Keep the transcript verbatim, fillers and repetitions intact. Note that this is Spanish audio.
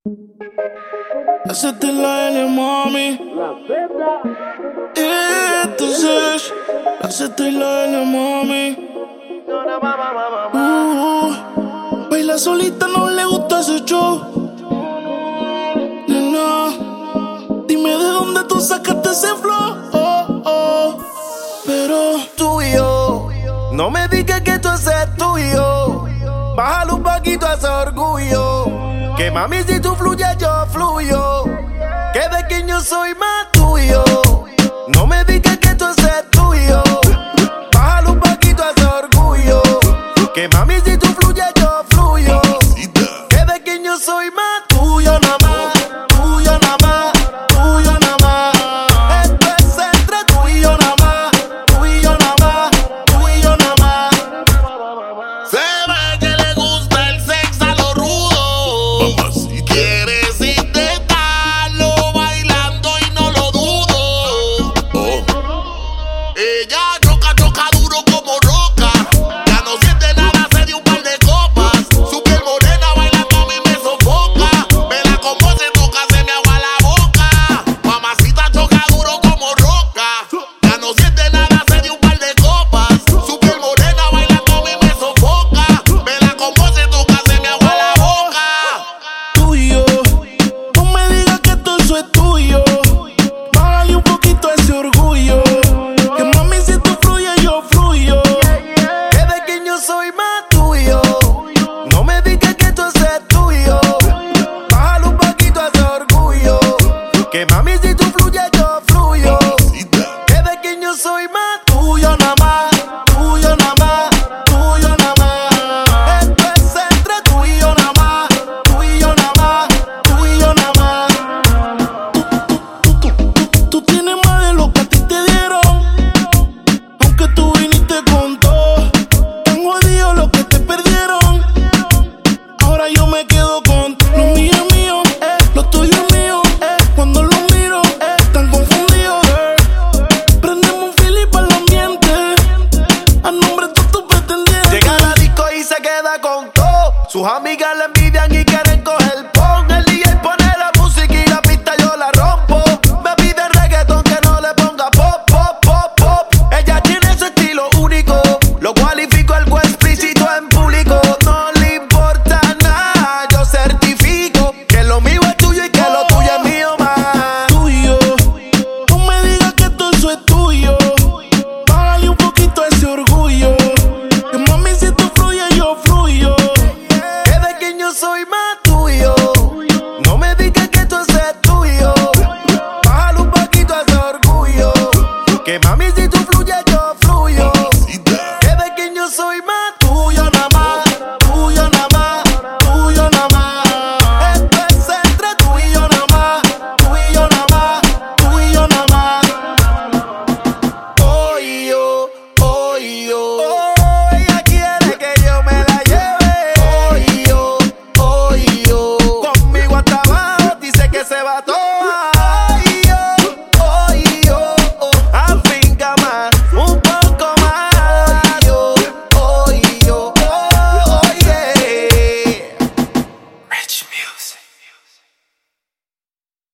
Hacete la L, mami. Entonces, hacete la L, mami. Uh, baila solita, no le gusta ese show. Nena, dime de dónde tú sacaste ese flow. Oh, oh. Pero tú y yo, no me digas que tú haces tuyo. Bájale un poquito a ese orgullo. Que mami, si tú fluyes, yo fluyo. Que de quien yo soy más tuyo. No me digas que tú haces tuyo. Bájale un poquito a ese orgullo. Que mami, si tú fluyes, yo fluyo. Que de quien yo soy más tuyo, nada más. Tuyo, nada más. Tuyo, nada más. Esto es entre tú y yo, nada más. Tú y yo, nada más. Tú y yo, nada más. Se ve que le gusta el sexo a lo rudo. Quieres intentarlo bailando y no lo dudo. Oh. Ella choca, choca duro como roca. Ya no siente nada, se dio un par de copas. Su piel morena bailando a mí me sofoca. Me la como se toca, se me agua la boca. Mamacita choca duro como roca. Ya no siente nada, se dio un par de copas. Su piel morena bailando a mí me sofoca. Me la como se toca, se me agua la boca. tuyo, no me digas que todo eso es tuyo. Bájale un poquito a ese orgullo. Que mami, si tú fluyes, yo fluyo. Que de quien yo soy más tuyo. No me digas que tú haces tuyo. Bájale un poquito a ese orgullo. Que mami, si tú fluyes, yo fluyo. Que de quien yo soy más tuyo, nada más. Tuyo, nada más. Tuyo, nada más. Esto es entre tú y yo, nada más. Tú y yo, nada más. Tú y yo, nada más. Tú, tú, tú, tú tienes más de lo que a ti te dieron. Aunque tú viniste con todo, tan jodido lo que te perdieron. Ahora yo me quedo con lo mío es mío, eh, lo tuyo es mío, eh. Cuando lo miro, eh, tan confundido, eh. Prendemos un fili para el ambiente, a nombre de todos tus pretendientes. Llega a la disco y se queda con todo. Sus amigas le